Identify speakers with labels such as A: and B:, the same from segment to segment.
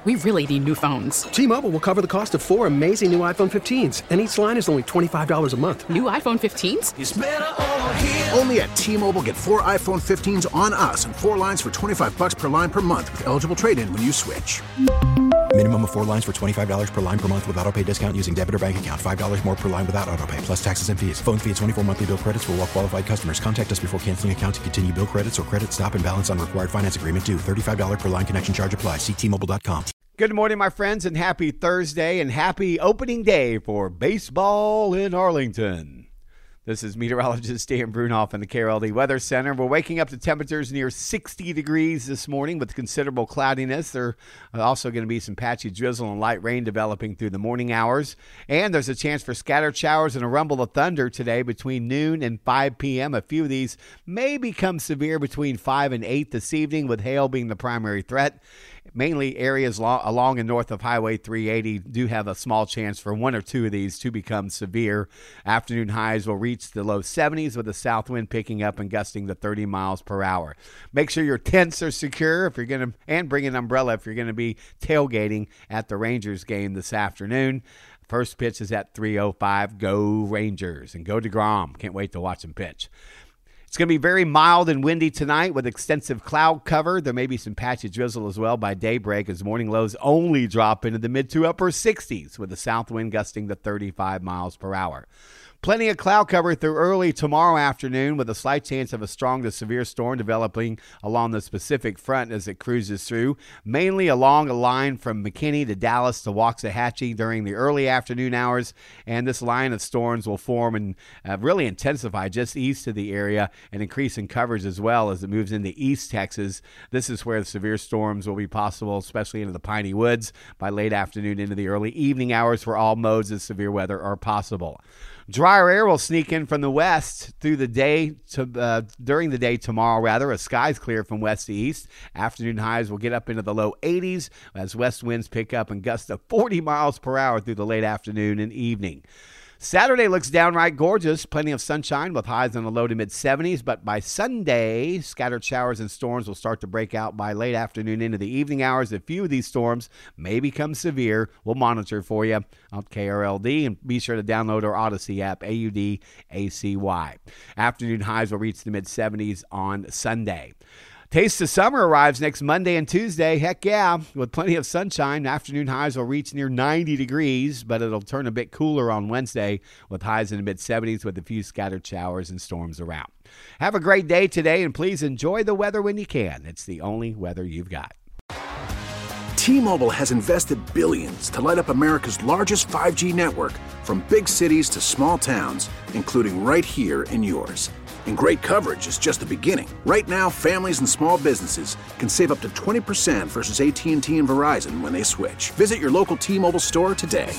A: We really need new phones.
B: T-Mobile will cover the cost of 4 amazing new iPhone 15s, and each line is only $25 a month.
A: New iPhone 15s?
C: It's better over here.
D: Only at T-Mobile, get 4 iPhone 15s on us and 4 lines for $25 per line per month with eligible trade-in when you switch.
E: Minimum of 4 lines for $25 per line per month with autopay discount using debit or bank account. $5 more per line without autopay, plus taxes and fees. Phone fee at 24 monthly bill credits for well-qualified customers. Contact us before canceling account to continue bill credits or credit stop and balance on required finance agreement due. $35 per line connection charge applies. See T-Mobile.com.
F: Good morning, my friends, and happy Thursday and happy opening day for baseball in Arlington. This is meteorologist Dan Brunhoff in the KRLD Weather Center. We're waking up to temperatures near 60 degrees this morning with considerable cloudiness. There are also going to be some patchy drizzle and light rain developing through the morning hours. And there's a chance for scattered showers and a rumble of thunder today between noon and 5 p.m. A few of these may become severe between 5 and 8 this evening, with hail being the primary threat. Mainly areas along and north of Highway 380 do have a small chance for 1 or 2 of these to become severe. Afternoon highs will reach the low 70s with the south wind picking up and gusting to 30 miles per hour. Make sure your tents are secure if you're going to, and bring an umbrella if you're going to be tailgating at the Rangers game this afternoon. First pitch is at 3:05. Go Rangers and go DeGrom. Can't wait to watch them pitch. It's going to be very mild and windy tonight with extensive cloud cover. There may be some patchy drizzle as well by daybreak as morning lows only drop into the mid to upper 60s with the south wind gusting to 35 miles per hour. Plenty of cloud cover through early tomorrow afternoon with a slight chance of a strong to severe storm developing along the Pacific front as it cruises through, mainly along a line from McKinney to Dallas to Waxahachie during the early afternoon hours. And this line of storms will form and really intensify just east of the area and increase in coverage as well as it moves into East Texas. This is where the severe storms will be possible, especially into the Piney Woods by late afternoon into the early evening hours where all modes of severe weather are possible. Drier air will sneak in from the west through the day during the day tomorrow, as skies clear from west to east. Afternoon highs will get up into the low 80s as west winds pick up and gust to 40 miles per hour through the late afternoon and evening. Saturday looks downright gorgeous. Plenty of sunshine with highs in the low to mid-70s. But by Sunday, scattered showers and storms will start to break out by late afternoon into the evening hours. A few of these storms may become severe. We'll monitor for you on KRLD. And be sure to download our Odyssey app, AUDACY. Afternoon highs will reach the mid-70s on Sunday. Taste of summer arrives next Monday and Tuesday. Heck yeah, with plenty of sunshine. Afternoon highs will reach near 90 degrees, but it'll turn a bit cooler on Wednesday with highs in the mid-70s with a few scattered showers and storms around. Have a great day today, and please enjoy the weather when you can. It's the only weather you've got.
D: T-Mobile has invested billions to light up America's largest 5G network, from big cities to small towns, including right here in yours. And great coverage is just the beginning. Right now, families and small businesses can save up to 20% versus AT&T and Verizon when they switch. Visit your local T-Mobile store today.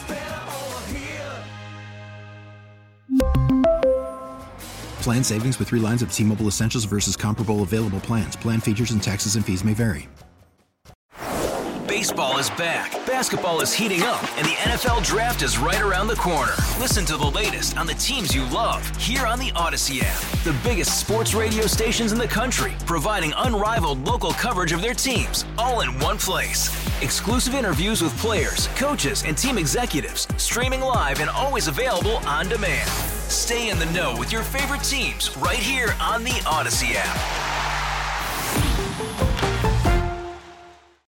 E: Plan savings with 3 lines of T-Mobile Essentials versus comparable available plans. Plan features and taxes and fees may vary.
C: Baseball is back, basketball is heating up, and the NFL Draft is right around the corner. Listen to the latest on the teams you love here on the Odyssey app. The biggest sports radio stations in the country, providing unrivaled local coverage of their teams, all in one place. Exclusive interviews with players, coaches, and team executives, streaming live and always available on demand. Stay in the know with your favorite teams right here on the Odyssey app.